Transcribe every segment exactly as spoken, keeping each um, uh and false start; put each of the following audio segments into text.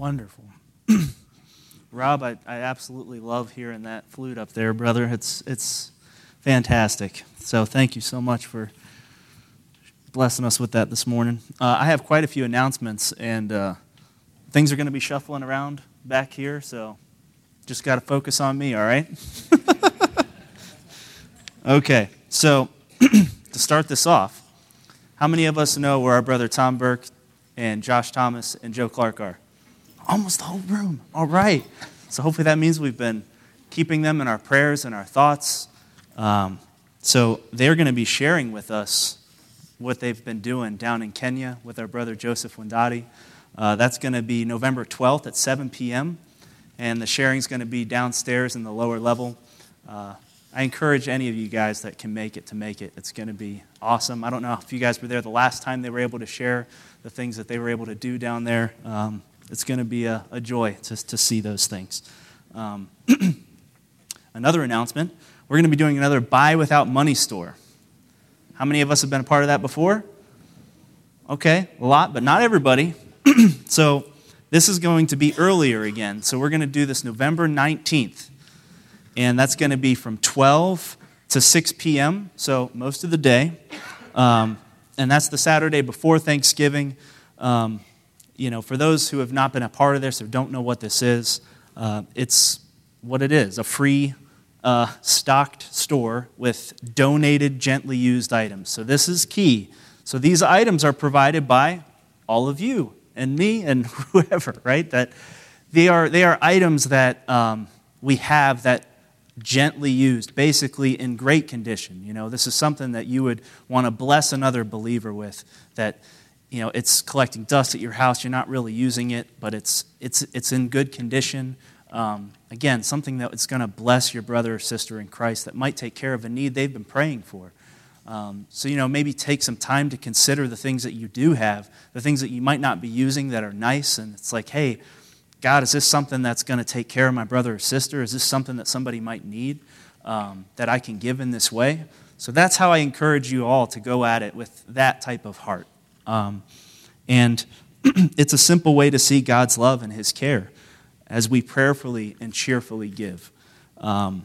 Wonderful. Rob, I, I absolutely love hearing that flute up there, brother. It's it's fantastic. So thank you so much for blessing us with that this morning. Uh, I have quite a few announcements, and uh, things are going to be shuffling around back here, so just got to focus on me, all right? Okay, so to start this off, how many of us know where our brother Tom Burke and Josh Thomas and Joe Clark are? Almost the whole room. All right. So hopefully that means we've been keeping them in our prayers and our thoughts. Um, so they're going to be sharing with us what they've been doing down in Kenya with our brother Joseph Windati. Uh, that's going to be November twelfth at seven p.m., and the sharing's going to be downstairs in the lower level. Uh, I encourage any of you guys that can make it to make it. It's going to be awesome. I don't know if you guys were there the last time they were able to share the things that they were able to do down there. Um, it's going to be a, a joy to, to see those things. Um, another announcement, we're going to be doing another Buy Without Money store. How many of us have been a part of that before? Okay, a lot, but not everybody. So this is going to be earlier again. So we're going to do this November nineteenth. And that's going to be from twelve to six p.m., so most of the day. Um, and that's the Saturday before Thanksgiving. Um, you know, for those who have not been a part of this or don't know what this is, uh, it's what it is, a free uh, stocked store with donated, gently used items. So this is key. So these items are provided by all of you and me and whoever, right? That they are they are items that um, we have that gently used, basically in great condition. You know, this is something that you would want to bless another believer with, that, you know, it's collecting dust at your house, you're not really using it, but it's it's it's in good condition. Um, again, something that it's going to bless your brother or sister in Christ, that might take care of a need they've been praying for. Um, so, you know, maybe take some time to consider the things that you do have, the things that you might not be using that are nice, and it's like, hey, God, is this something that's going to take care of my brother or sister? Is this something that somebody might need um, that I can give in this way? So that's how I encourage you all to go at it, with that type of heart. Um, and it's a simple way to see God's love and His care as we prayerfully and cheerfully give. Um,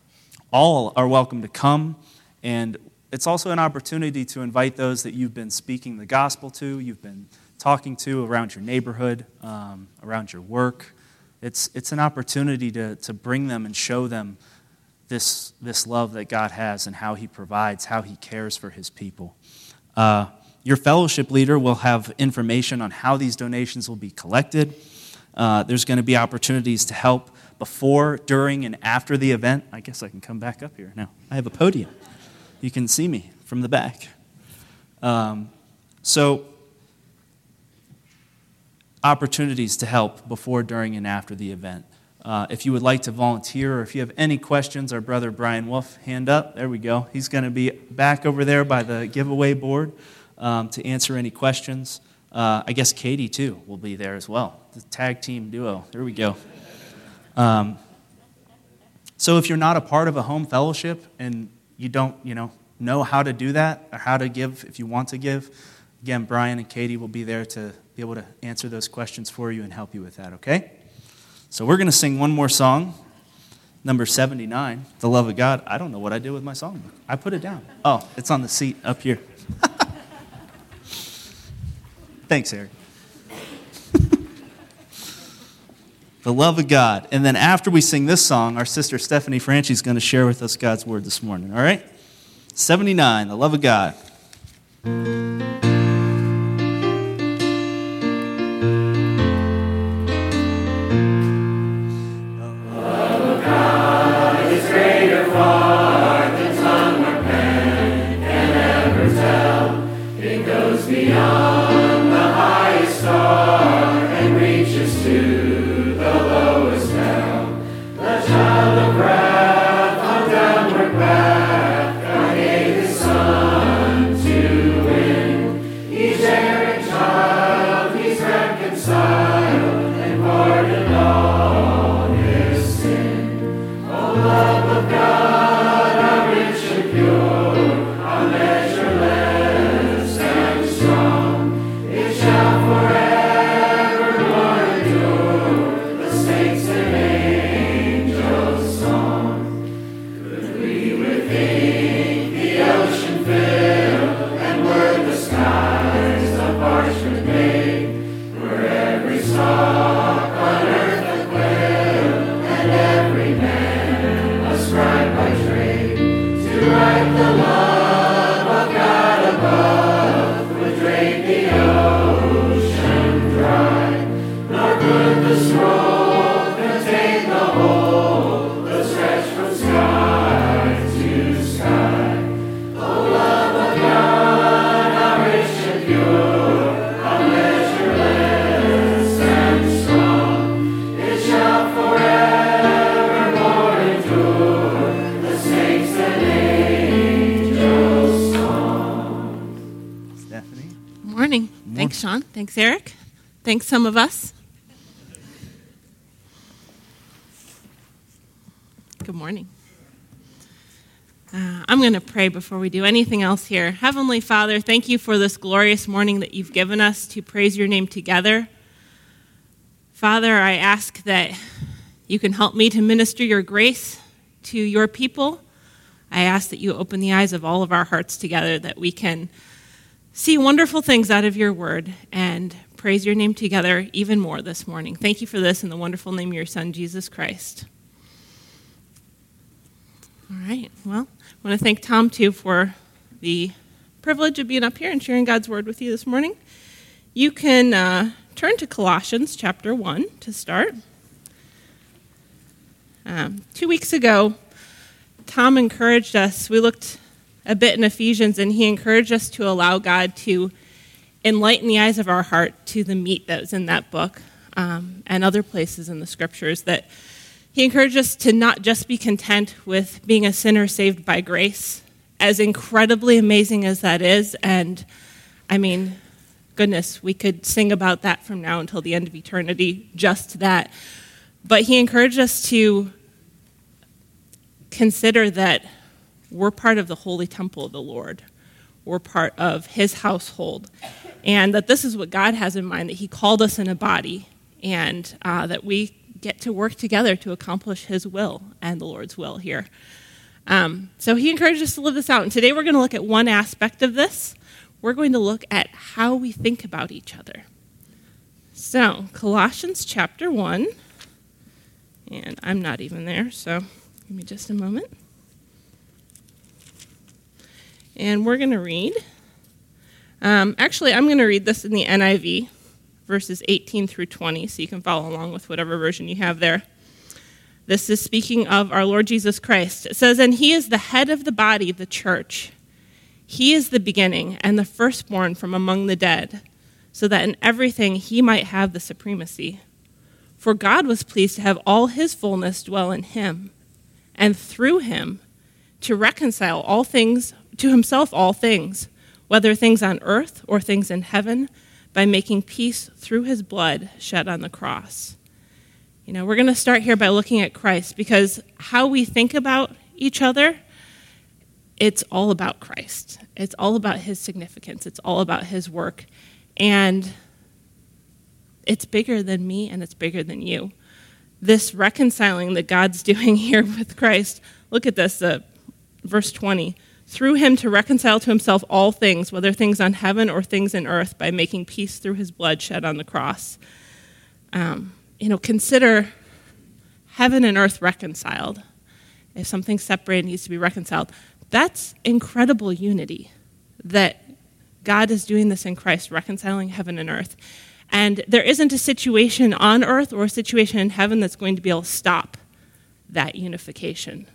all are welcome to come, and it's also an opportunity to invite those that you've been speaking the gospel to, you've been talking to around your neighborhood, um, around your work. It's it's an opportunity to to bring them and show them this this love that God has and how He provides, how He cares for His people. Uh, your fellowship leader will have information on how these donations will be collected. Uh, there's going to be opportunities to help before, during, and after the event. I guess I can come back up here now. I have a podium. You can see me from the back. Um, so. Opportunities to help before, during, and after the event. Uh, if you would like to volunteer, or if you have any questions, our brother Brian Wolf, hand up. There we go. He's going to be back over there by the giveaway board um, to answer any questions. Uh, I guess Katie, too, will be there as well. The tag team duo. There we go. Um, so if you're not a part of a home fellowship and you don't, you know, know how to do that or how to give if you want to give, again, Brian and Katie will be there to be able to answer those questions for you and help you with that, okay? So we're going to sing one more song, number seventy-nine, The Love of God. I don't know what I did with my songbook. I put it down. Oh, it's on the seat up here. Thanks, Eric. The Love of God. And then after we sing this song, our sister Stephanie Franchi is going to share with us God's Word this morning, all right? seventy-nine, The Love of God. Beyond the highest star and reaches to the lowest hell. The child of wrath on downward path, God gave His Son to win. Each erring child He's reconciled and pardoned all His sin. O love of God, how rich and pure, how measureless and strong. Stephanie. Good morning. morning. Thanks, Sean. Thanks, Eric. Thanks, some of us. Good morning. Uh, I'm going to pray before we do anything else here. Heavenly Father, thank you for this glorious morning that you've given us to praise your name together. Father, I ask that you can help me to minister your grace to your people. I ask that you open the eyes of all of our hearts together, that we can see wonderful things out of your word and praise your name together even more this morning. Thank you for this in the wonderful name of your Son, Jesus Christ. All right, well, I want to thank Tom, too, for the privilege of being up here and sharing God's word with you this morning. You can uh, turn to Colossians chapter one to start. Um, two weeks ago, Tom encouraged us. We looked a bit in Ephesians, and he encouraged us to allow God to enlighten the eyes of our heart to the meat that was in that book um, and other places in the scriptures. That he encouraged us to not just be content with being a sinner saved by grace, as incredibly amazing as that is. And I mean, goodness, we could sing about that from now until the end of eternity, just that. But he encouraged us to consider that we're part of the holy temple of the Lord. We're part of his household. And that this is what God has in mind, that he called us in a body, and uh, that we get to work together to accomplish his will and the Lord's will here. Um, so he encouraged us to live this out. And today we're going to look at one aspect of this. We're going to look at how we think about each other. So, Colossians chapter one. And I'm not even there, so give me just a moment. And we're going to read. Um, actually, I'm going to read this in the N I V, verses eighteen through twenty, so you can follow along with whatever version you have there. This is speaking of our Lord Jesus Christ. It says, "And he is the head of the body, the church. He is the beginning and the firstborn from among the dead, so that in everything he might have the supremacy. For God was pleased to have all his fullness dwell in him, and through him to reconcile all things to himself all things, whether things on earth or things in heaven, by making peace through his blood shed on the cross." You know, we're going to start here by looking at Christ, because how we think about each other, it's all about Christ. It's all about his significance. It's all about his work. And it's bigger than me, and it's bigger than you. This reconciling that God's doing here with Christ, look at this, uh, verse twenty. "Through him to reconcile to himself all things, whether things on heaven or things in earth, by making peace through his blood shed on the cross." Um, you know, consider heaven and earth reconciled. If something's separated, it needs to be reconciled. That's incredible unity, that God is doing this in Christ, reconciling heaven and earth. And there isn't a situation on earth or a situation in heaven that's going to be able to stop that unification.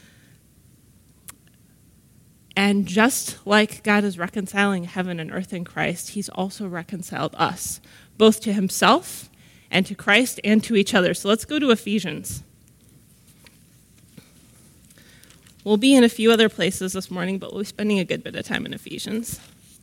And just like God is reconciling heaven and earth in Christ, he's also reconciled us, both to himself and to Christ and to each other. So let's go to Ephesians. We'll be in a few other places this morning, but we'll be spending a good bit of time in Ephesians.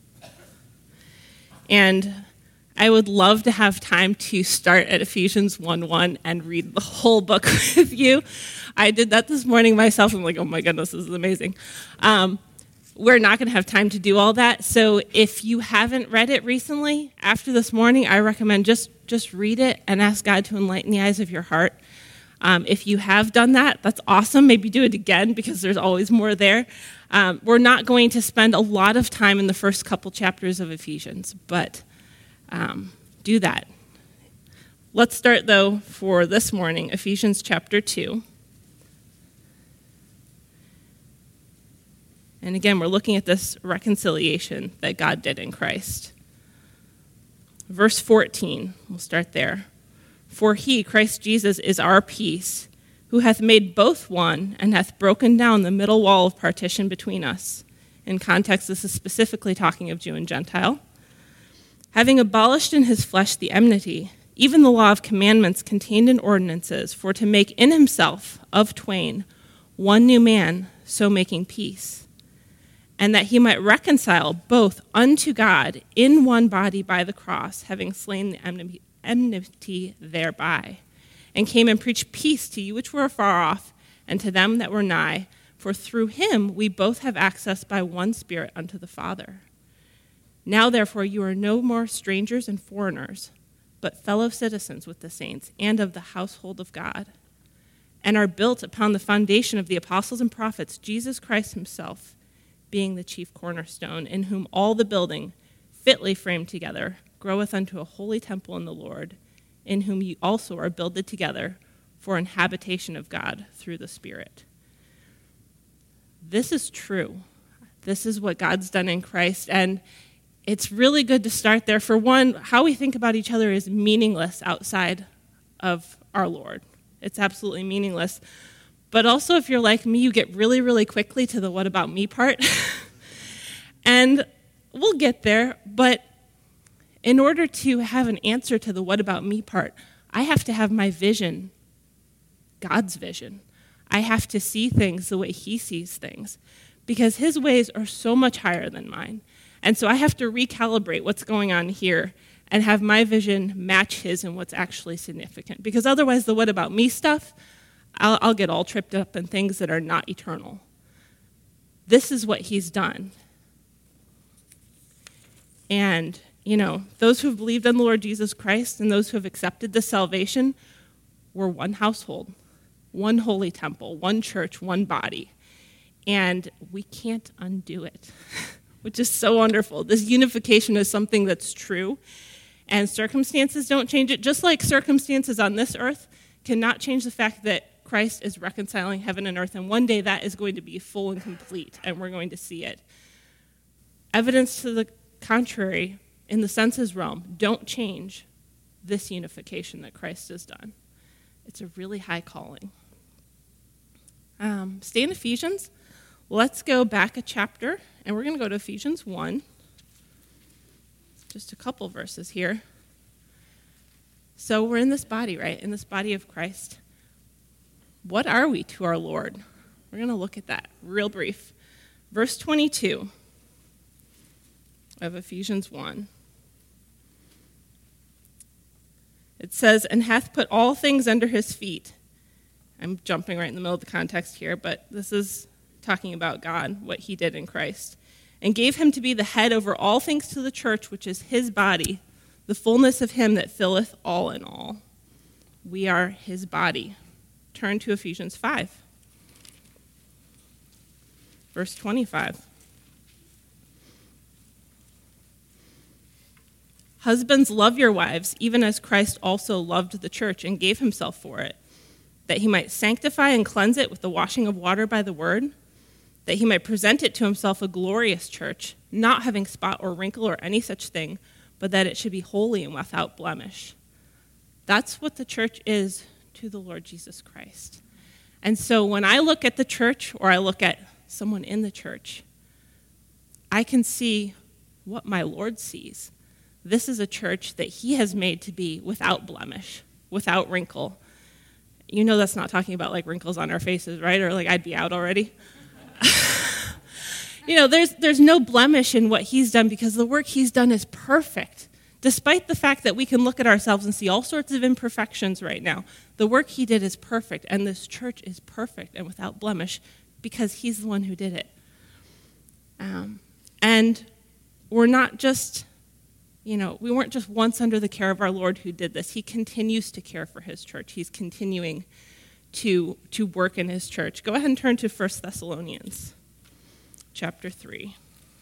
And I would love to have time to start at Ephesians one one and read the whole book with you. I did that this morning myself. I'm like, oh my goodness, this is amazing. Um, we're not going to have time to do all that. So if you haven't read it recently, after this morning, I recommend just, just read it and ask God to enlighten the eyes of your heart. Um, if you have done that, that's awesome. Maybe do it again, because there's always more there. Um, we're not going to spend a lot of time in the first couple chapters of Ephesians, but um, do that. Let's start, though, for this morning, Ephesians chapter two. And again, we're looking at this reconciliation that God did in Christ. Verse fourteen, we'll start there. "For he, Christ Jesus, is our peace, who hath made both one, and hath broken down the middle wall of partition between us." In context, this is specifically talking of Jew and Gentile. "Having abolished in his flesh the enmity, even the law of commandments contained in ordinances, for to make in himself of twain one new man, so making peace, and that he might reconcile both unto God in one body by the cross, having slain the enmity thereby, and came and preached peace to you which were afar off, and to them that were nigh, for through him we both have access by one Spirit unto the Father. Now therefore you are no more strangers and foreigners, but fellow citizens with the saints and of the household of God, and are built upon the foundation of the apostles and prophets, Jesus Christ himself, being the chief cornerstone, in whom all the building, fitly framed together, groweth unto a holy temple in the Lord, in whom ye also are builded together for an habitation of God through the Spirit. This is true. This is what God's done in Christ, and it's really good to start there. For one, how we think about each other is meaningless outside of our Lord. It's absolutely meaningless. But also, if you're like me, you get really, really quickly to the what about me part. And we'll get there, but in order to have an answer to the what about me part, I have to have my vision, God's vision. I have to see things the way he sees things, because his ways are so much higher than mine. And so I have to recalibrate what's going on here and have my vision match his and what's actually significant. Because otherwise, the what about me stuff, I'll, I'll get all tripped up in things that are not eternal. This is what he's done. And, you know, those who have believed in the Lord Jesus Christ and those who have accepted the salvation were one household, one holy temple, one church, one body. And we can't undo it, which is so wonderful. This unification is something that's true, and circumstances don't change it, just like circumstances on this earth cannot change the fact that Christ is reconciling heaven and earth, and one day that is going to be full and complete, and we're going to see it. Evidence to the contrary, in the senses realm, don't change this unification that Christ has done. It's a really high calling. Um, stay in Ephesians. Let's go back a chapter, and we're going to go to Ephesians one. Just a couple verses here. So we're in this body, right? In this body of Christ. What are we to our Lord? We're going to look at that real brief. Verse twenty-two of Ephesians one. It says, and hath put all things under his feet. I'm jumping right in the middle of the context here, but this is talking about God, what he did in Christ. And gave him to be the head over all things to the church, which is his body, the fullness of him that filleth all in all. We are his body. Turn to Ephesians five, verse twenty-five. Husbands, love your wives, even as Christ also loved the church and gave himself for it, that he might sanctify and cleanse it with the washing of water by the word, that he might present it to himself a glorious church, not having spot or wrinkle or any such thing, but that it should be holy and without blemish. That's what the church is to the Lord Jesus Christ. And so when I look at the church, or I look at someone in the church, I can see what my Lord sees. This is a church that he has made to be without blemish, without wrinkle. You know that's not talking about like wrinkles on our faces, right? Or like I'd be out already. You know, there's there's no blemish in what he's done because the work he's done is perfect. Despite the fact that we can look at ourselves and see all sorts of imperfections right now, the work he did is perfect, and this church is perfect and without blemish because he's the one who did it. Um, and we're not just, you know, we weren't just once under the care of our Lord who did this. He continues to care for his church. He's continuing to, to work in his church. Go ahead and turn to First Thessalonians chapter three.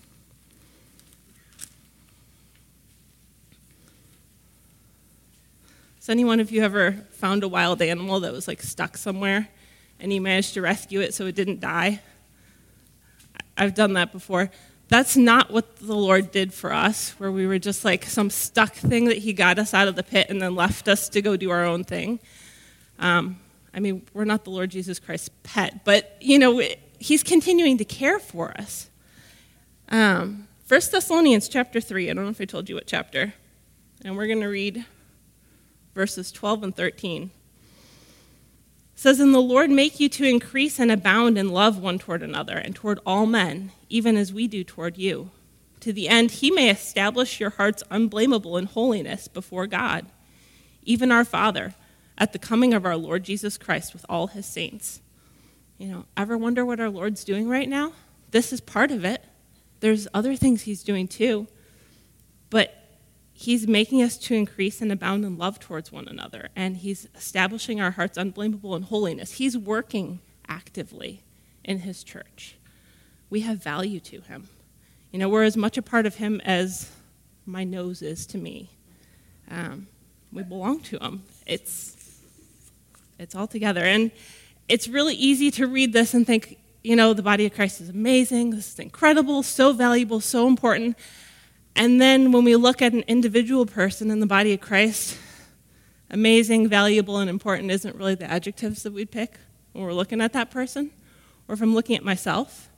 Has any one of you ever found a wild animal that was like stuck somewhere and you managed to rescue it so it didn't die? I've done that before. That's not what the Lord did for us, where we were just like some stuck thing that he got us out of the pit and then left us to go do our own thing. Um, I mean, we're not the Lord Jesus Christ's pet, but, you know, he's continuing to care for us. Um, First Thessalonians chapter three, I don't know if I told you what chapter, and we're going to read verses twelve and thirteen. says, "And the Lord make you to increase and abound in love one toward another and toward all men, even as we do toward you, to the end he may establish your hearts unblameable in holiness before God, even our Father, at the coming of our Lord Jesus Christ with all his saints." You know, ever wonder what our Lord's doing right now? This is part of it. There's other things he's doing too. But he's making us to increase and abound in love towards one another. And he's establishing our hearts unblameable in holiness. He's working actively in his church. We have value to him. You know, we're as much a part of him as my nose is to me. Um, we belong to him. It's, it's all together. And it's really easy to read this and think, you know, the body of Christ is amazing, this is incredible, so valuable, so important. And then when we look at an individual person in the body of Christ, amazing, valuable, and important isn't really the adjectives that we'd pick when we're looking at that person. Or if I'm looking at myself,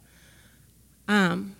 um,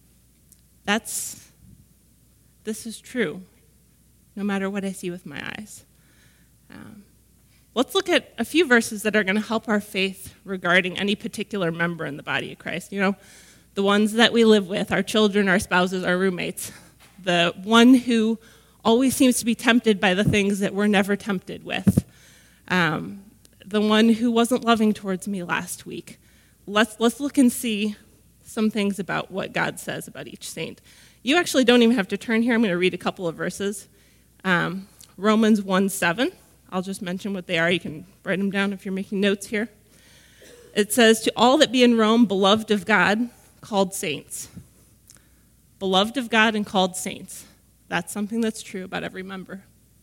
that's, this is true, no matter what I see with my eyes. Um, Let's look at a few verses that are going to help our faith regarding any particular member in the body of Christ. You know, the ones that we live with, our children, our spouses, our roommates. The one who always seems to be tempted by the things that we're never tempted with. Um, the one who wasn't loving towards me last week. Let's, let's look and see some things about what God says about each saint. You actually don't even have to turn here. I'm going to read a couple of verses. Um, Romans one seven. I'll just mention what they are. You can write them down if you're making notes here. It says, "To all that be in Rome, beloved of God, called saints." Beloved of God and called saints. That's something that's true about every member.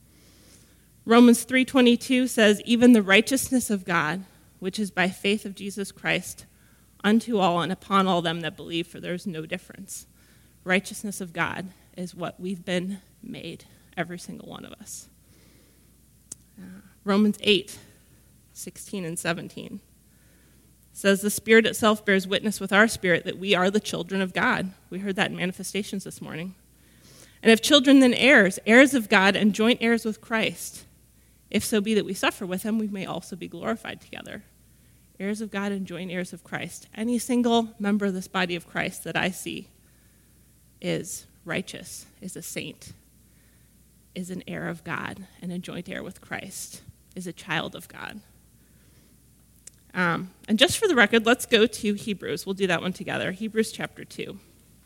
Romans three twenty-two says, "Even the righteousness of God, which is by faith of Jesus Christ, unto all and upon all them that believe, for there is no difference." Righteousness of God is what we've been made, every single one of us. Uh, Romans eight sixteen and seventeen says, "The Spirit itself bears witness with our spirit that we are the children of God." We heard that in Manifestations this morning. "And if children, then heirs, heirs of God and joint heirs with Christ. If so be that we suffer with him, we may also be glorified together." Heirs of God and joint heirs of Christ. Any single member of this body of Christ that I see is righteous, is a saint, is an heir of God and a joint heir with Christ, is a child of God. Um, and just for the record, let's go to Hebrews. We'll do that one together. Hebrews chapter two.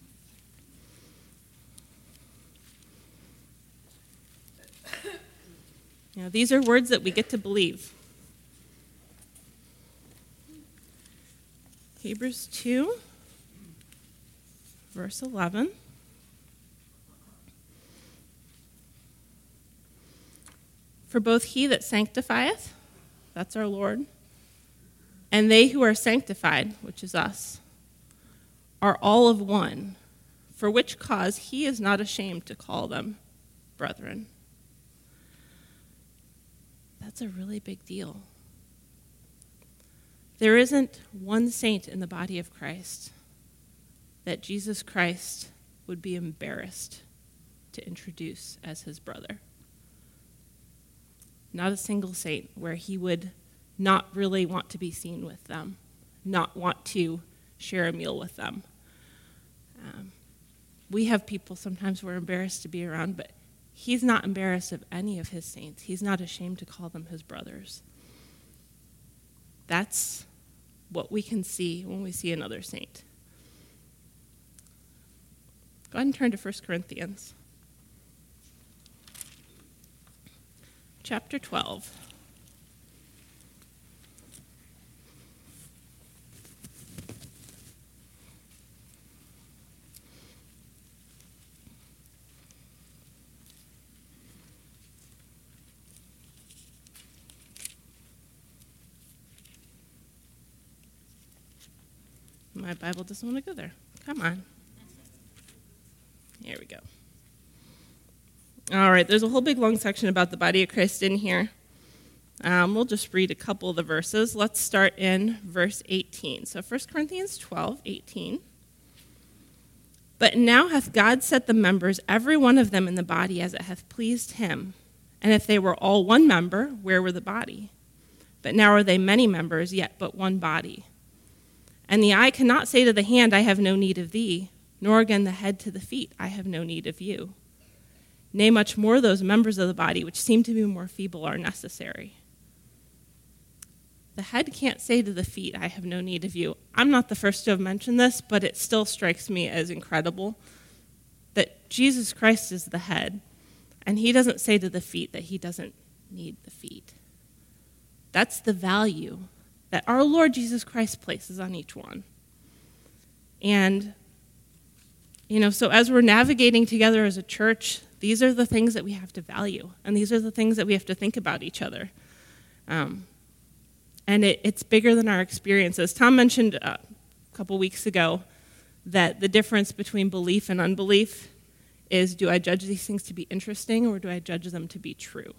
You know, these are words that we get to believe. Hebrews two, verse eleven. "For both he that sanctifieth," that's our Lord, "and they who are sanctified," which is us, "are all of one, for which cause he is not ashamed to call them brethren." That's a really big deal. There isn't one saint in the body of Christ that Jesus Christ would be embarrassed to introduce as his brother. Not a single saint where he would not really want to be seen with them, not want to share a meal with them. Um, we have people sometimes we're embarrassed to be around, but he's not embarrassed of any of his saints. He's not ashamed to call them his brothers. That's what we can see when we see another saint. Go ahead and turn to First Corinthians. Chapter twelve. My Bible doesn't want to go there. Come on. Here we go. All right, there's a whole big long section about the body of Christ in here. Um, we'll just read a couple of the verses. Let's start in verse eighteen. So First Corinthians twelve, eighteen. "But now hath God set the members, every one of them in the body, as it hath pleased him. And if they were all one member, where were the body? but now are they many members, yet but one body. And the eye cannot say to the hand, I have no need of thee, nor again the head to the feet, I have no need of you. Nay, much more those members of the body which seem to be more feeble are necessary. The head can't say to the feet, I have no need of you. I'm not the first to have mentioned this, but it still strikes me as incredible that Jesus Christ is the head, and he doesn't say to the feet that he doesn't need the feet. That's the value that our Lord Jesus Christ places on each one. And, you know, so as we're navigating together as a church, these are the things that we have to value, and these are the things that we have to think about each other. Um, and it, it's bigger than our experiences. Tom mentioned uh, a couple weeks ago that the difference between belief and unbelief is, do I judge these things to be interesting, or do I judge them to be true?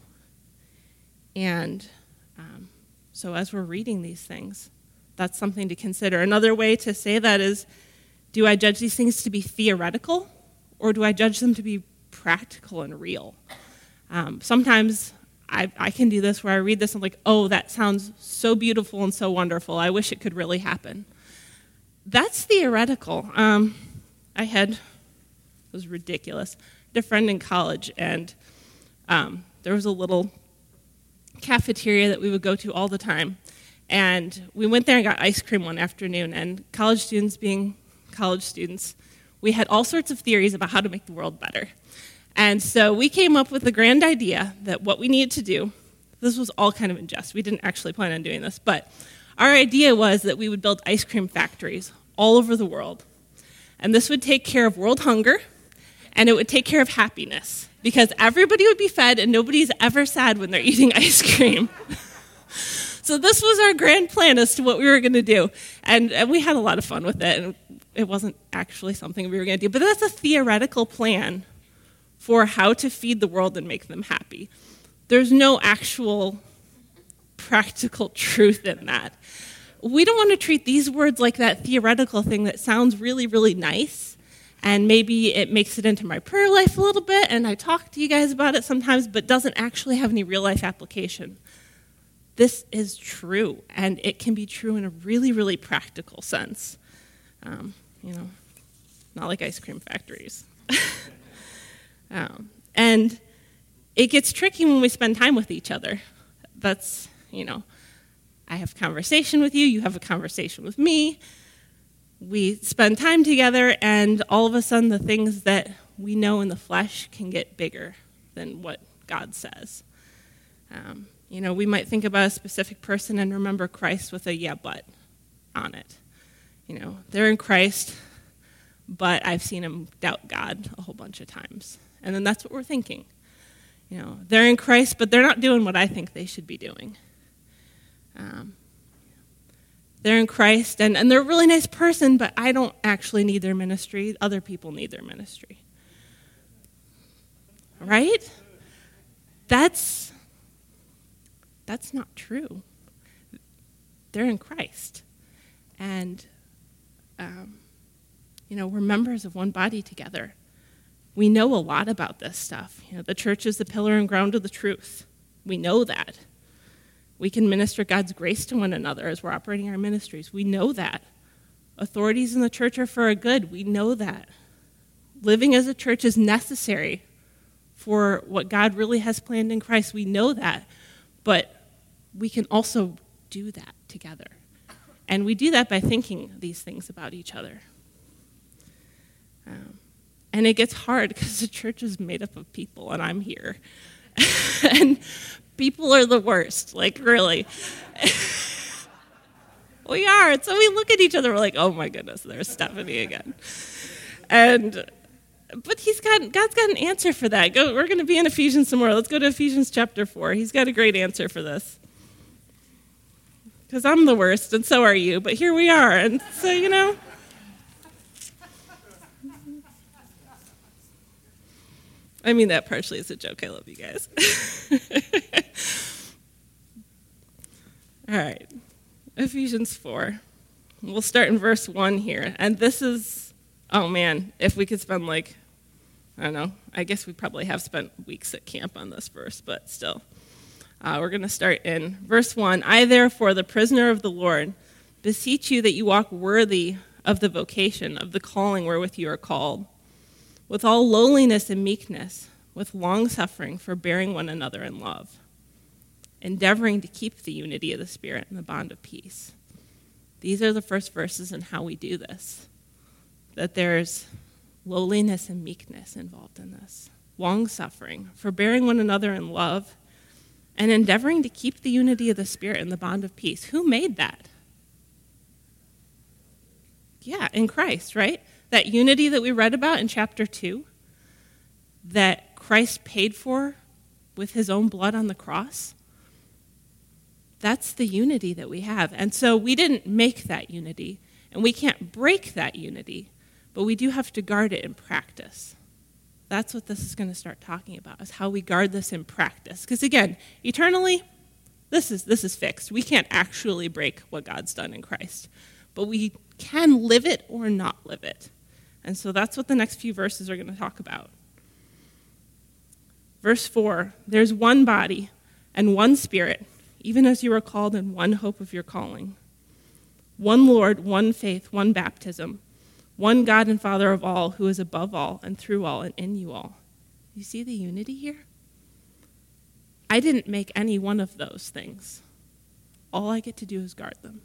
And um, so as we're reading these things, that's something to consider. Another way to say that is, do I judge these things to be theoretical, or do I judge them to be practical and real? Um, sometimes I, I can do this where I read this and I'm like, oh, that sounds so beautiful and so wonderful. I wish it could really happen. That's theoretical. Um, I had, it was ridiculous, I had a friend in college, and um, there was a little cafeteria that we would go to all the time. And we went there and got ice cream one afternoon, and college students being college students, we had all sorts of theories about how to make the world better. And so we came up with the grand idea that what we needed to do, this was all kind of in jest, we didn't actually plan on doing this, but our idea was that we would build ice cream factories all over the world. And this would take care of world hunger, and it would take care of happiness, because everybody would be fed and nobody's ever sad when they're eating ice cream. So this was our grand plan as to what we were going to do. And, and we had a lot of fun with it, and it wasn't actually something we were going to do. But that's a theoretical plan for how to feed the world and make them happy. There's no actual practical truth in that. We don't want to treat these words like that theoretical thing that sounds really, really nice, and maybe it makes it into my prayer life a little bit, and I talk to you guys about it sometimes, but doesn't actually have any real-life application. This is true, and it can be true in a really, really practical sense. Um, you know, not like ice cream factories. um, and it gets tricky when we spend time with each other. That's, you know, I have a conversation with you, you have a conversation with me. We spend time together, and all of a sudden the things that we know in the flesh can get bigger than what God says. Um, you know, we might think about a specific person and remember Christ with a yeah, but on it. You know, they're in Christ, but I've seen him doubt God a whole bunch of times. And then that's what we're thinking. You know, they're in Christ, but they're not doing what I think they should be doing. Um, they're in Christ, and, and they're a really nice person, but I don't actually need their ministry. Other people need their ministry. Right? That's, that's not true. They're in Christ. And, um, you know, we're members of one body together. We know a lot about this stuff. You know, the church is the pillar and ground of the truth. We know that. We can minister God's grace to one another as we're operating our ministries. We know that. Authorities in the church are for our good. We know that. Living as a church is necessary for what God really has planned in Christ. We know that. But we can also do that together. And we do that by thinking these things about each other. Um, and it gets hard because the church is made up of people, and I'm here. And people are the worst, like, really. We are. And so we look at each other, we're like, oh my goodness, there's Stephanie again. And, but he's got, God's got an answer for that. Go, we're going to be in Ephesians some more. Let's go to Ephesians chapter four. He's got a great answer for this. Because I'm the worst, and so are you, but here we are. And so, you know. I mean that partially as a joke. I love you guys. All right. Ephesians four. We'll start in verse one here. And this is, oh man, if we could spend like, I don't know, I guess we probably have spent weeks at camp on this verse, but still. Uh, we're going to start in verse one. I, therefore, the prisoner of the Lord, beseech you that you walk worthy of the vocation, of the calling wherewith you are called, with all lowliness and meekness, with long-suffering, forbearing one another in love, endeavoring to keep the unity of the Spirit in the bond of peace. These are the first verses in how we do this, that there's lowliness and meekness involved in this, long-suffering, forbearing one another in love, and endeavoring to keep the unity of the Spirit in the bond of peace. Who made that? Yeah, in Christ, right? That unity that we read about in chapter two, that Christ paid for with his own blood on the cross, that's the unity that we have. And so we didn't make that unity, and we can't break that unity, but we do have to guard it in practice. That's what this is going to start talking about, is how we guard this in practice. Because again, eternally, this is this is fixed. We can't actually break what God's done in Christ, but we can live it or not live it. And so that's what the next few verses are going to talk about. Verse four, there's one body and one Spirit, even as you are called in one hope of your calling. One Lord, one faith, one baptism, one God and Father of all, who is above all and through all and in you all. You see the unity here? I didn't make any one of those things. All I get to do is guard them.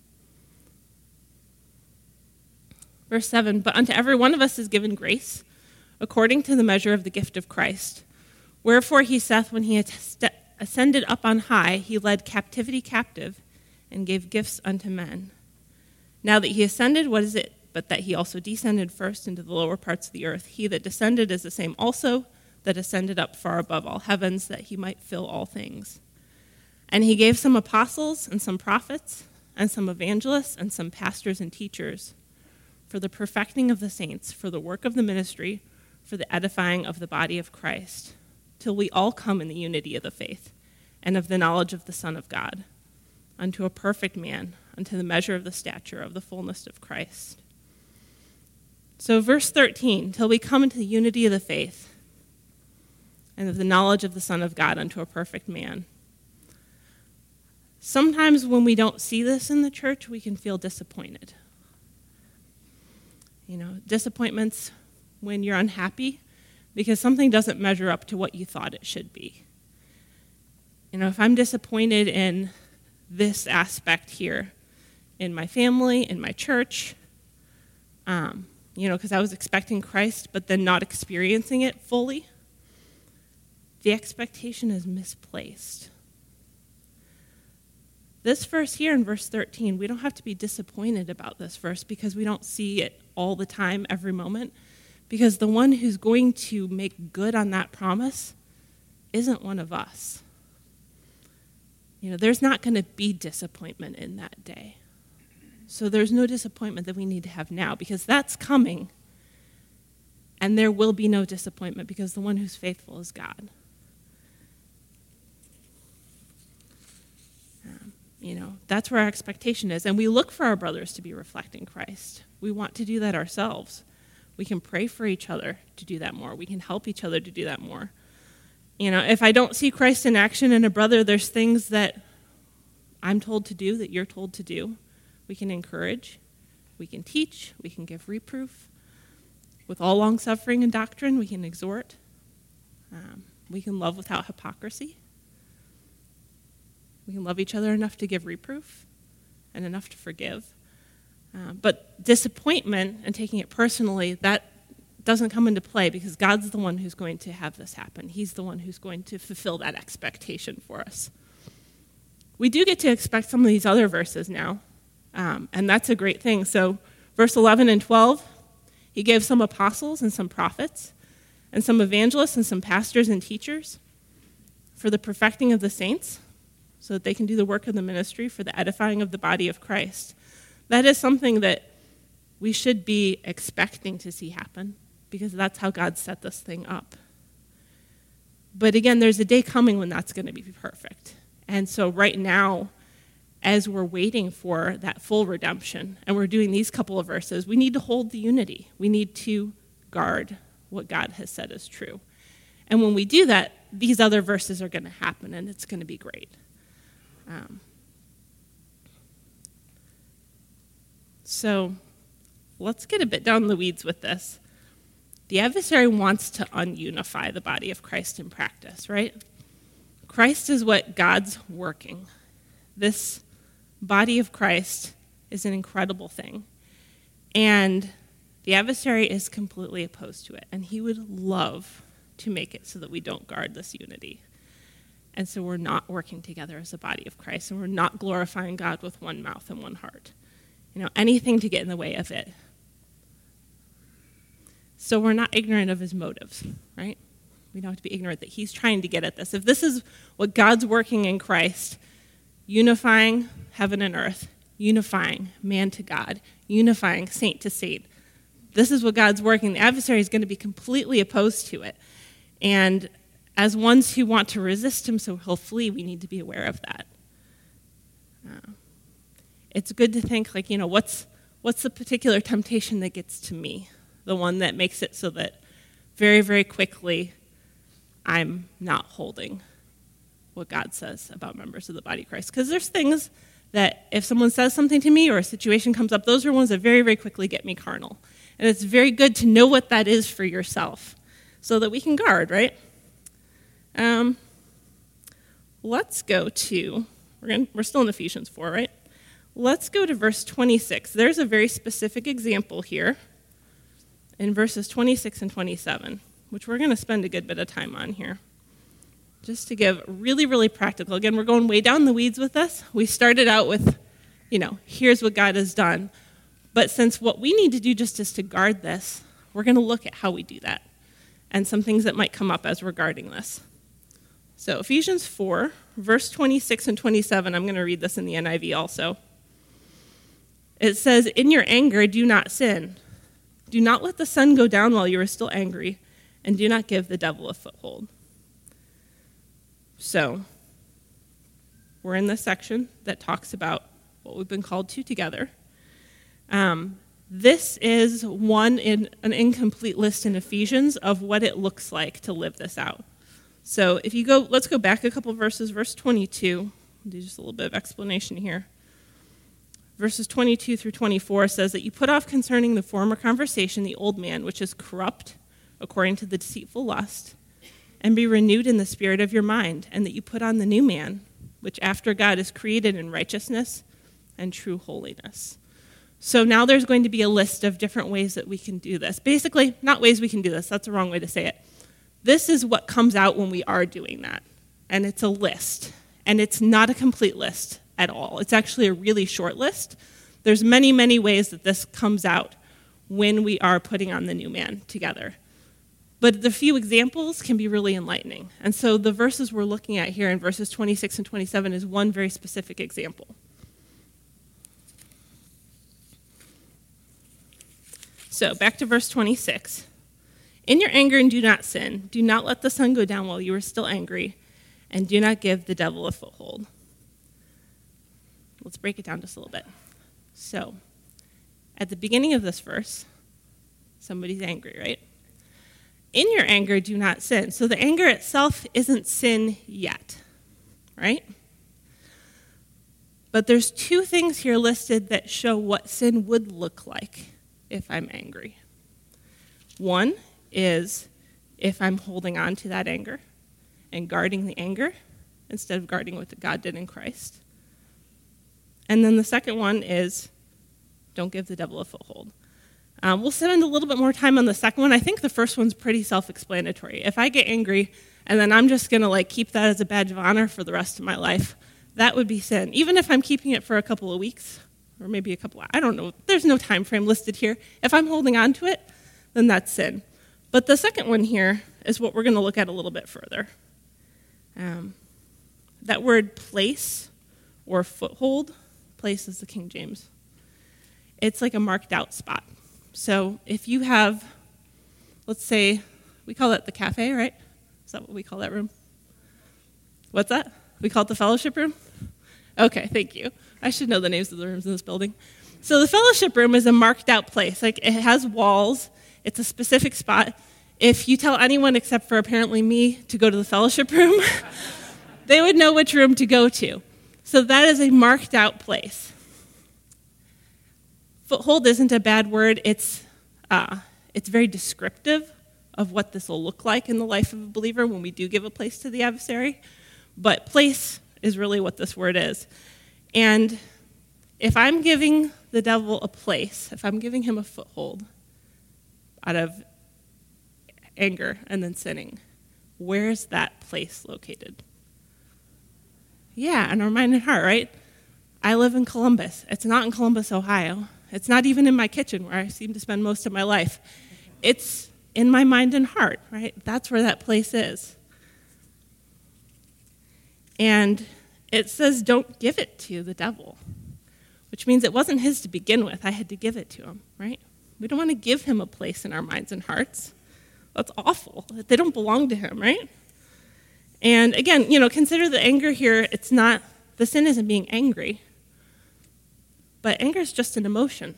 Verse seven, but unto every one of us is given grace, according to the measure of the gift of Christ. Wherefore he saith, when he ascended up on high, he led captivity captive and gave gifts unto men. Now that he ascended, what is it but that he also descended first into the lower parts of the earth? He that descended is the same also that ascended up far above all heavens, that he might fill all things. And he gave some apostles and some prophets and some evangelists and some pastors and teachers for the perfecting of the saints, for the work of the ministry, for the edifying of the body of Christ, till we all come in the unity of the faith and of the knowledge of the Son of God, unto a perfect man, unto the measure of the stature of the fullness of Christ. So verse thirteen, till we come into the unity of the faith and of the knowledge of the Son of God unto a perfect man. Sometimes when we don't see this in the church, we can feel disappointed. You know, disappointments when you're unhappy because something doesn't measure up to what you thought it should be. You know, if I'm disappointed in this aspect here, in my family, in my church, um, you know, because I was expecting Christ, but then not experiencing it fully, the expectation is misplaced. This verse here in verse thirteen, we don't have to be disappointed about this verse because we don't see it all the time, every moment, because the one who's going to make good on that promise isn't one of us. You know, there's not going to be disappointment in that day. So there's no disappointment that we need to have now because that's coming, and there will be no disappointment because the one who's faithful is God. Um, you know, that's where our expectation is, and we look for our brothers to be reflecting Christ. We want to do that ourselves. We can pray for each other to do that more. We can help each other to do that more. You know, if I don't see Christ in action in a brother, there's things that I'm told to do that you're told to do. We can encourage, we can teach, we can give reproof. With all long-suffering and doctrine, we can exhort. Um, we can love without hypocrisy. We can love each other enough to give reproof and enough to forgive. Uh, but disappointment and taking it personally, that doesn't come into play because God's the one who's going to have this happen. He's the one who's going to fulfill that expectation for us. We do get to expect some of these other verses now, um, and that's a great thing. So verse eleven and twelve, he gave some apostles and some prophets and some evangelists and some pastors and teachers for the perfecting of the saints so that they can do the work of the ministry for the edifying of the body of Christ. That is something that we should be expecting to see happen because that's how God set this thing up. But again, there's a day coming when that's going to be perfect. And so right now, as we're waiting for that full redemption, and we're doing these couple of verses, we need to hold the unity. We need to guard what God has said is true. And when we do that, these other verses are going to happen and it's going to be great. Um, so let's get a bit down the weeds with this. The adversary wants to ununify the body of Christ in practice, right? Christ is what God's working. This body of Christ is an incredible thing. And the adversary is completely opposed to it. And he would love to make it so that we don't guard this unity. And so we're not working together as a body of Christ. And we're not glorifying God with one mouth and one heart. You know, anything to get in the way of it. So we're not ignorant of his motives, right? We don't have to be ignorant that he's trying to get at this. If this is what God's working in Christ, unifying heaven and earth, unifying man to God, unifying saint to saint, this is what God's working. The adversary is going to be completely opposed to it. And as ones who want to resist him so he'll flee, we need to be aware of that. Uh, it's good to think, like, you know, what's what's the particular temptation that gets to me? The one that makes it so that very, very quickly I'm not holding what God says about members of the body of Christ. Because there's things that if someone says something to me or a situation comes up, those are ones that very, very quickly get me carnal. And it's very good to know what that is for yourself so that we can guard, right? Um, let's go to, we're, gonna, we're still in Ephesians four, right? Let's go to verse twenty-six. There's a very specific example here in verses twenty-six and twenty-seven, which we're going to spend a good bit of time on here. Just to give really, really practical. Again, we're going way down the weeds with this. We started out with, you know, here's what God has done. But since what we need to do just is to guard this, we're going to look at how we do that and some things that might come up as we're guarding this. So Ephesians four, verse twenty-six and twenty-seven, I'm going to read this in the N I V also. It says, "In your anger, do not sin. Do not let the sun go down while you are still angry, and do not give the devil a foothold." So, we're in this section that talks about what we've been called to together. Um, this is one in an incomplete list in Ephesians of what it looks like to live this out. So, if you go, let's go back a couple verses. Verse twenty-two, I'll do just a little bit of explanation here. Verses twenty-two through twenty-four says that you put off concerning the former conversation the old man, which is corrupt according to the deceitful lust, and be renewed in the spirit of your mind, and that you put on the new man, which after God is created in righteousness and true holiness. So now there's going to be a list of different ways that we can do this. Basically, not ways we can do this. That's the wrong way to say it. This is what comes out when we are doing that. And it's a list. And it's not a complete list at all. It's actually a really short list. There's many, many ways that this comes out when we are putting on the new man together. But the few examples can be really enlightening. And so the verses we're looking at here in verses twenty-six and twenty-seven is one very specific example. So back to verse twenty-six. "In your anger and do not sin. Do not let the sun go down while you are still angry, and do not give the devil a foothold." Let's break it down just a little bit. So, at the beginning of this verse, somebody's angry, right? In your anger, do not sin. So the anger itself isn't sin yet, right? But there's two things here listed that show what sin would look like if I'm angry. One is if I'm holding on to that anger and guarding the anger instead of guarding what God did in Christ. And then the second one is don't give the devil a foothold. Um, we'll spend a little bit more time on the second one. I think the first one's pretty self-explanatory. If I get angry and then I'm just going to like keep that as a badge of honor for the rest of my life, that would be sin. Even if I'm keeping it for a couple of weeks or maybe a couple of, I don't know. There's no time frame listed here. If I'm holding on to it, then that's sin. But the second one here is what we're going to look at a little bit further. Um, that word place or foothold, place is the King James. It's like a marked out spot. So if you have, let's say, we call it the cafe, right? Is that what we call that room? What's that? We call it the fellowship room? Okay, thank you. I should know the names of the rooms in this building. So the fellowship room is a marked out place. Like it has walls. It's a specific spot. if you tell anyone except for apparently me to go to the fellowship room, they would know which room to go to. So that is a marked out place. Foothold isn't a bad word. It's, uh, it's very descriptive of what this will look like in the life of a believer when we do give a place to the adversary. But place is really what this word is. And if I'm giving the devil a place, if I'm giving him a foothold out of anger and then sinning, where's that place located? Yeah, in our mind and heart, right? I live in Columbus. It's not in Columbus, Ohio. It's not even in my kitchen where I seem to spend most of my life. It's in my mind and heart, right? That's where that place is. And it says don't give it to the devil, which means it wasn't his to begin with. I had to give it to him, right? We don't want to give him a place in our minds and hearts. That's awful. They don't belong to him, right? And again, you know, consider the anger here. It's not, the sin isn't being angry, but anger is just an emotion.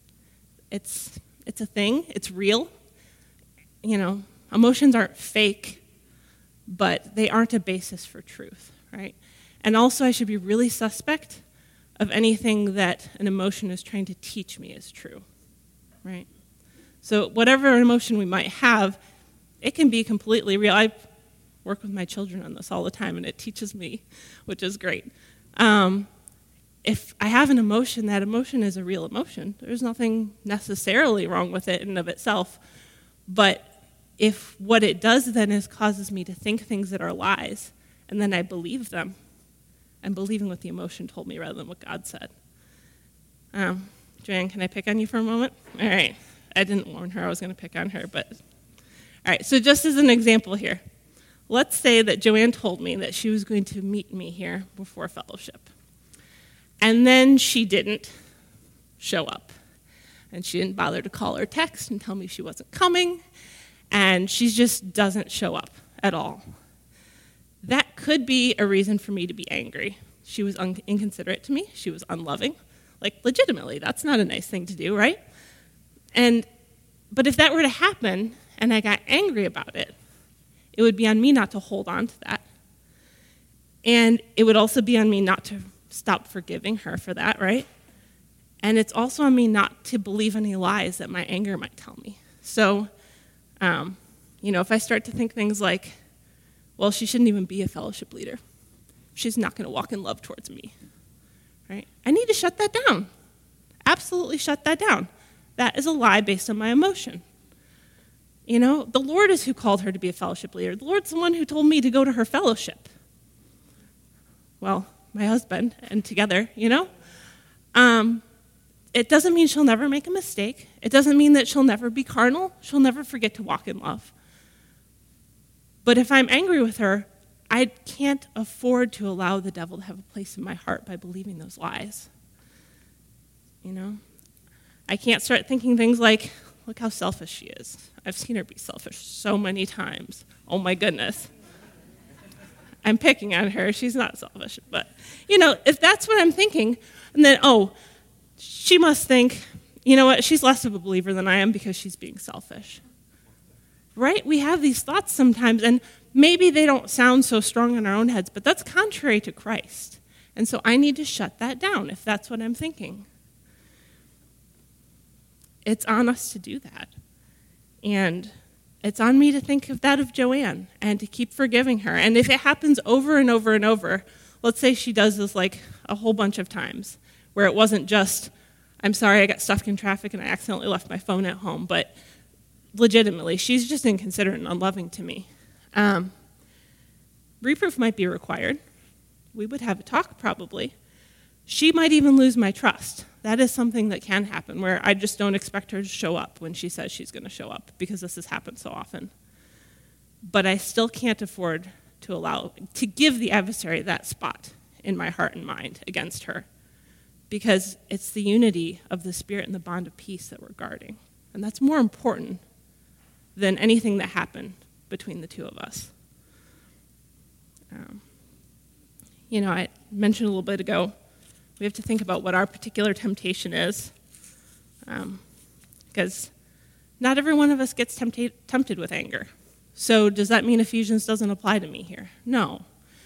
It's it's a thing. It's real. You know, emotions aren't fake, but they aren't a basis for truth, right? And also, I should be really suspect of anything that an emotion is trying to teach me is true, right? So whatever emotion we might have, it can be completely real. I work with my children on this all the time, and it teaches me, which is great. Um, if I have an emotion, that emotion is a real emotion. There's nothing necessarily wrong with it in and of itself. But if what it does then is causes me to think things that are lies, and then I believe them, I'm believing what the emotion told me rather than what God said. Um, Joanne, can I pick on you for a moment? All right. I didn't warn her I was going to pick on her, but... All right, so just as an example here, let's say that Joanne told me that she was going to meet me here before fellowship. And then she didn't show up. And she didn't bother to call or text and tell me she wasn't coming. And she just doesn't show up at all. That could be a reason for me to be angry. She was un- inconsiderate to me. She was unloving. Like, legitimately, that's not a nice thing to do, right? And but if that were to happen and I got angry about it, it would be on me not to hold on to that. And it would also be on me not to stop forgiving her for that, right? And it's also on me not to believe any lies that my anger might tell me. So, um, you know, if I start to think things like, well, she shouldn't even be a fellowship leader. She's not going to walk in love towards me, right? I need to shut that down. Absolutely shut that down. That is a lie based on my emotion. You know, the Lord is who called her to be a fellowship leader. The Lord's the one who told me to go to her fellowship. Well, my husband, and together, you know? Um, it doesn't mean she'll never make a mistake. It doesn't mean that she'll never be carnal. She'll never forget to walk in love. But if I'm angry with her, I can't afford to allow the devil to have a place in my heart by believing those lies. You know? I can't start thinking things like, look how selfish she is. I've seen her be selfish so many times. Oh my goodness. I'm picking on her. She's not selfish. But, you know, if that's what I'm thinking, and then, oh, she must think, you know what, she's less of a believer than I am because she's being selfish. Right? We have these thoughts sometimes, and maybe they don't sound so strong in our own heads, but that's contrary to Christ. And so I need to shut that down if that's what I'm thinking. It's on us to do that. And it's on me to think of that of Joanne and to keep forgiving her. And if it happens over and over and over, let's say she does this like a whole bunch of times, where it wasn't just, I'm sorry I got stuck in traffic and I accidentally left my phone at home, but legitimately, she's just inconsiderate and unloving to me. Um, reproof might be required. We would have a talk probably. She might even lose my trust. That is something that can happen, where I just don't expect her to show up when she says she's going to show up, because this has happened so often. But I still can't afford to allow, to give the adversary that spot in my heart and mind against her, because it's the unity of the Spirit and the bond of peace that we're guarding. And that's more important than anything that happened between the two of us. Um, you know, I mentioned a little bit ago, we have to think about what our particular temptation is, um, because Not every one of us gets tempted, tempted with anger. So does that mean Ephesians doesn't apply to me here? No.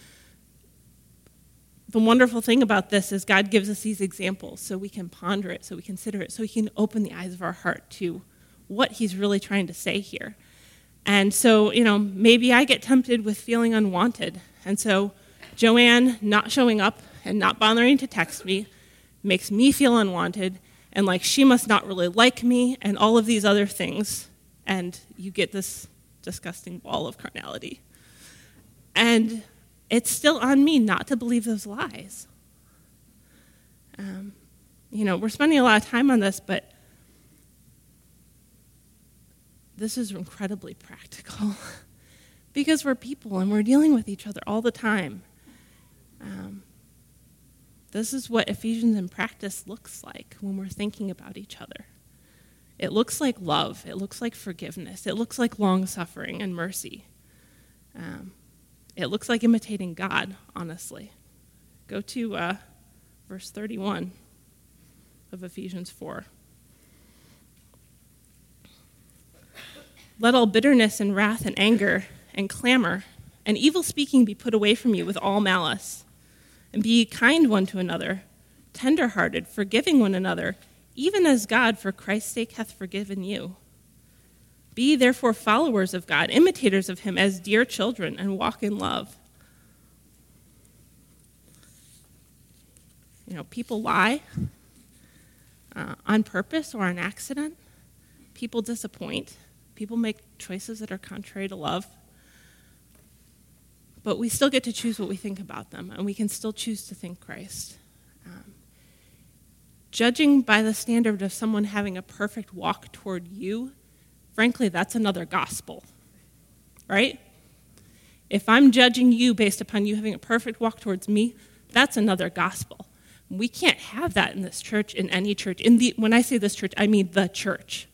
The wonderful thing about this is God gives us these examples so we can ponder it, so we consider it, so we can open the eyes of our heart to what he's really trying to say here. And so, you know, maybe I get tempted with feeling unwanted. And so Joanne not showing up and not bothering to text me makes me feel unwanted, and like she must not really like me, and all of these other things. And you get this disgusting ball of carnality. And it's still on me not to believe those lies. Um, you know, we're spending a lot of time on this, but this is incredibly practical because we're people and we're dealing with each other all the time. Um, this is what Ephesians in practice looks like when we're thinking about each other. It looks like love. It looks like forgiveness. It looks like long-suffering and mercy. Um, it looks like imitating God, honestly. Go to uh, verse thirty-one of Ephesians four. Let all bitterness and wrath and anger and clamor and evil speaking be put away from you with all malice. And be ye kind one to another, tender-hearted, forgiving one another, even as God for Christ's sake hath forgiven you. Be ye therefore followers of God, imitators of him as dear children, and walk in love. You know, people lie uh, on purpose or on accident. People disappoint. People make choices that are contrary to love. But we still get to choose what we think about them, and we can still choose to think Christ. Um, judging by the standard of someone having a perfect walk toward you, frankly, that's another gospel, right? If I'm judging you based upon you having a perfect walk towards me, that's another gospel. We can't have that in this church, in any church. In the, when I say this church, I mean the church.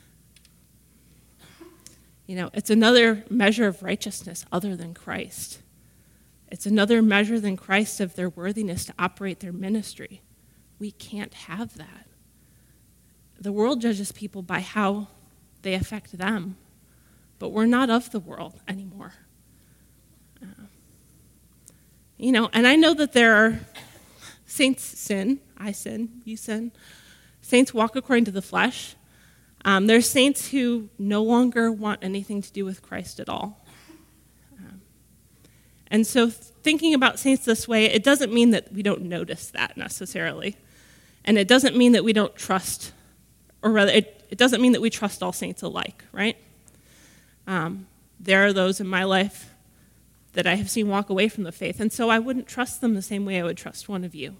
You know, it's another measure of righteousness other than Christ. It's another measure than Christ of their worthiness to operate their ministry. We can't have that. The world judges people by how they affect them, but we're not of the world anymore. Uh, you know, and I know that there are saints sin, I sin, you sin. Saints walk according to the flesh. Um, there's saints who no longer want anything to do with Christ at all. Um, and so thinking about saints this way, it doesn't mean that we don't notice that necessarily. And it doesn't mean that we don't trust, or rather, it, it doesn't mean that we trust all saints alike, right? Um, there are those in my life that I have seen walk away from the faith, and so I wouldn't trust them the same way I would trust one of you.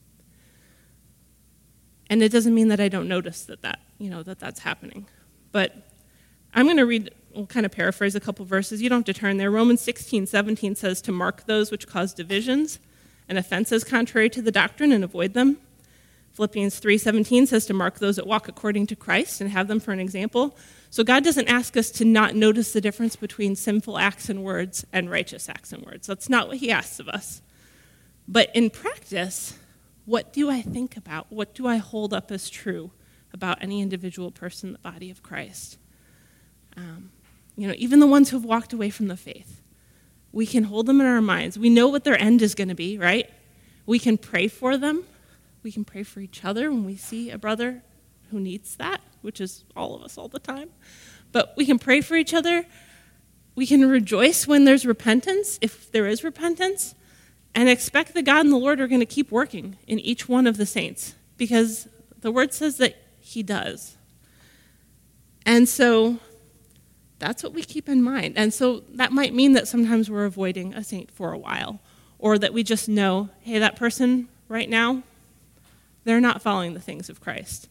And it doesn't mean that I don't notice that, that you know, that that's happening. But I'm going to read, we'll kind of paraphrase a couple verses. You don't have to turn there. Romans sixteen seventeen says to mark those which cause divisions and offenses contrary to the doctrine and avoid them. Philippians three seventeen says to mark those that walk according to Christ and have them for an example. So God doesn't ask us to not notice the difference between sinful acts and words and righteous acts and words. That's not what he asks of us. But in practice, what do I think about? What do I hold up as true about any individual person in the body of Christ? Um, you know, even the ones who have walked away from the faith, we can hold them in our minds. We know what their end is going to be, right? We can pray for them. We can pray for each other when we see a brother who needs that, which is all of us all the time. But we can pray for each other. We can rejoice when there's repentance, if there is repentance, and expect that God and the Lord are going to keep working in each one of the saints, because the word says that he does. And so that's what we keep in mind. And so that might mean that sometimes we're avoiding a saint for a while, or that we just know, hey, that person right now, they're not following the things of Christ.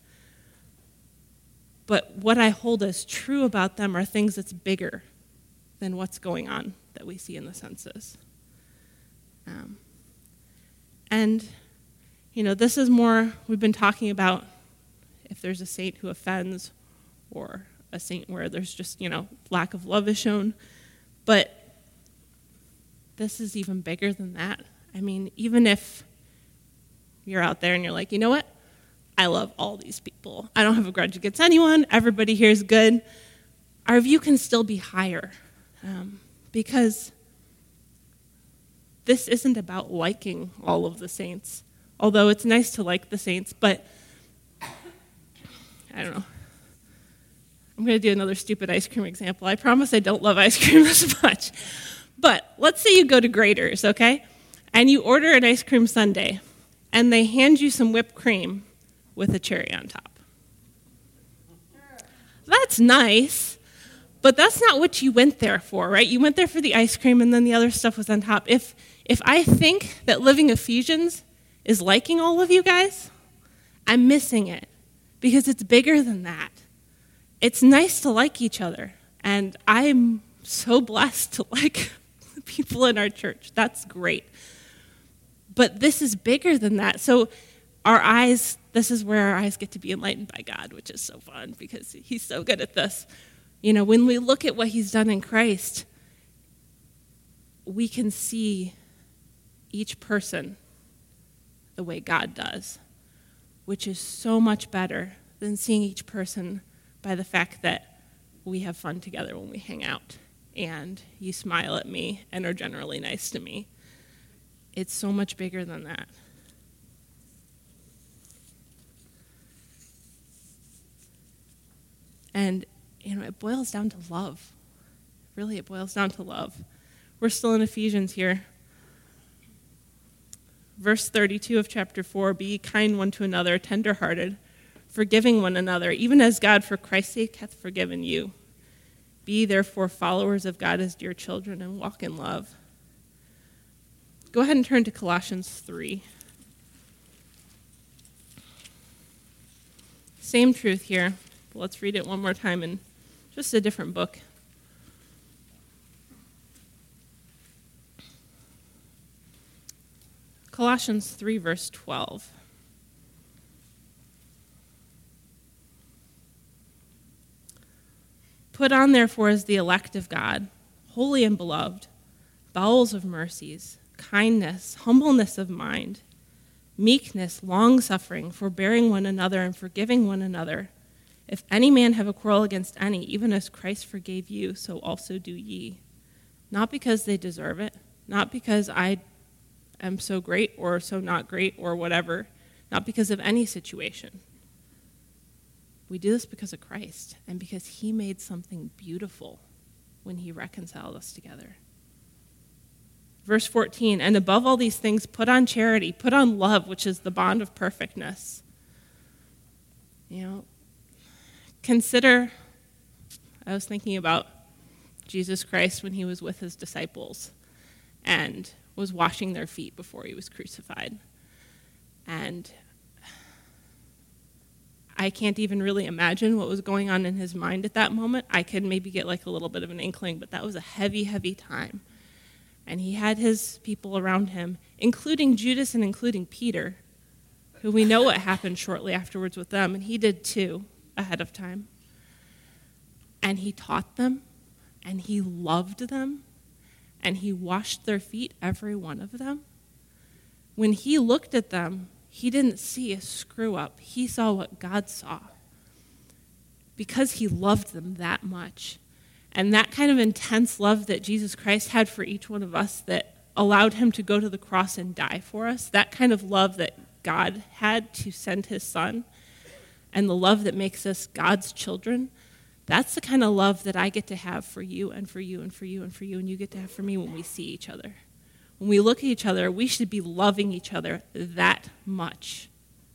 But what I hold as true about them are things that's bigger than what's going on that we see in the senses. Um, and, you know, this is more, we've been talking about if there's a saint who offends or a saint where there's just, you know, lack of love is shown. But this is even bigger than that. I mean, even if you're out there and you're like, you know what? I love all these people. I don't have a grudge against anyone. Everybody here is good. Our view can still be higher um, because this isn't about liking all of the saints, although it's nice to like the saints, but I don't know. I'm going to do another stupid ice cream example. I promise I don't love ice cream this much. But let's say you go to Grader's, okay? And you order an ice cream sundae, and they hand you some whipped cream with a cherry on top. That's nice, but that's not what you went there for, right? You went there for the ice cream, and then the other stuff was on top. If if I think that Living Ephesians is liking all of you guys, I'm missing it, because it's bigger than that. It's nice to like each other, and I'm so blessed to like the people in our church. That's great. But this is bigger than that. So our eyes, this is where our eyes get to be enlightened by God, which is so fun because he's so good at this. You know, when we look at what he's done in Christ, we can see each person the way God does, which is so much better than seeing each person by the fact that we have fun together when we hang out and you smile at me and are generally nice to me. It's so much bigger than that. And, you know, it boils down to love. Really, it boils down to love. We're still in Ephesians here. Verse thirty-two of chapter four, be kind one to another, tender-hearted, forgiving one another, even as God for Christ's sake hath forgiven you. Be therefore followers of God as dear children and walk in love. Go ahead and turn to Colossians three. Same truth here. But let's read it one more time in just a different book. Colossians three, verse twelve. Put on, therefore, as the elect of God, holy and beloved, bowels of mercies, kindness, humbleness of mind, meekness, long-suffering, forbearing one another and forgiving one another. If any man have a quarrel against any, even as Christ forgave you, so also do ye. Not because they deserve it, not because I am so great or so not great or whatever, not because of any situation. We do this because of Christ and because he made something beautiful when he reconciled us together. Verse fourteen, and above all these things, put on charity, put on love, which is the bond of perfectness. You know, consider, I was thinking about Jesus Christ when he was with his disciples and was washing their feet before he was crucified. And I can't even really imagine what was going on in his mind at that moment. I could maybe get like a little bit of an inkling, but that was a heavy, heavy time. And he had his people around him, including Judas and including Peter, who we know what happened shortly afterwards with them, and he did too, ahead of time. And he taught them, and he loved them, and he washed their feet, every one of them. When he looked at them, he didn't see a screw up. He saw what God saw because he loved them that much. And that kind of intense love that Jesus Christ had for each one of us that allowed him to go to the cross and die for us, that kind of love that God had to send his son, and the love that makes us God's children, that's the kind of love that I get to have for you and for you and for you and for you, and you get to have for me when we see each other. When we look at each other, we should be loving each other that much.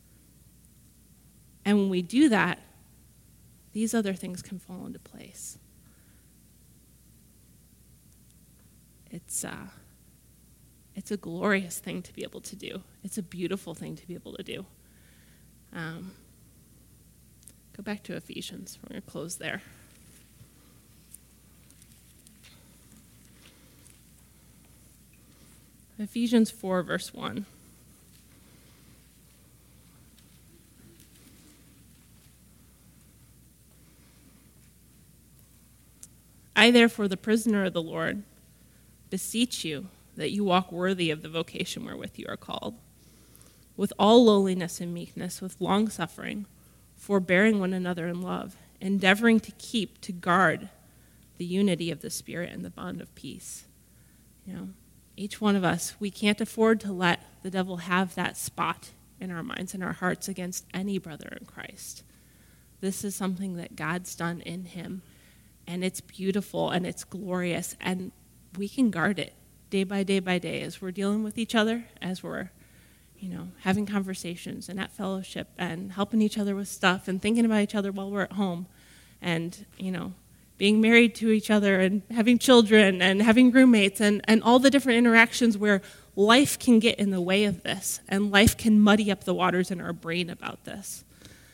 And when we do that, these other things can fall into place. It's uh, it's a glorious thing to be able to do. It's a beautiful thing to be able to do. Um, go back to Ephesians. We're going to close there. Ephesians four, verse one. I, therefore, the prisoner of the Lord, beseech you that you walk worthy of the vocation wherewith you are called, with all lowliness and meekness, with long suffering, forbearing one another in love, endeavoring to keep, to guard the unity of the Spirit and the bond of peace. You know, each one of us, we can't afford to let the devil have that spot in our minds and our hearts against any brother in Christ. This is something that God's done in him, and it's beautiful and it's glorious, and we can guard it day by day by day as we're dealing with each other, as we're, you know, having conversations and at fellowship and helping each other with stuff and thinking about each other while we're at home and, you know, being married to each other and having children and having roommates and, and all the different interactions where life can get in the way of this and life can muddy up the waters in our brain about this.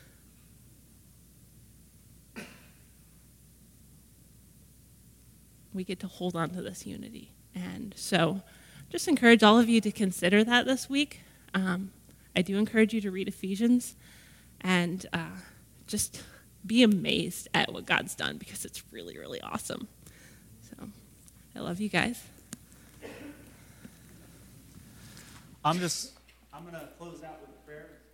We get to hold on to this unity. And so just encourage all of you to consider that this week. Um, I do encourage you to read Ephesians and uh, just be amazed at what God's done because it's really, really awesome. So I love you guys. I'm just, I'm going to close out with a prayer.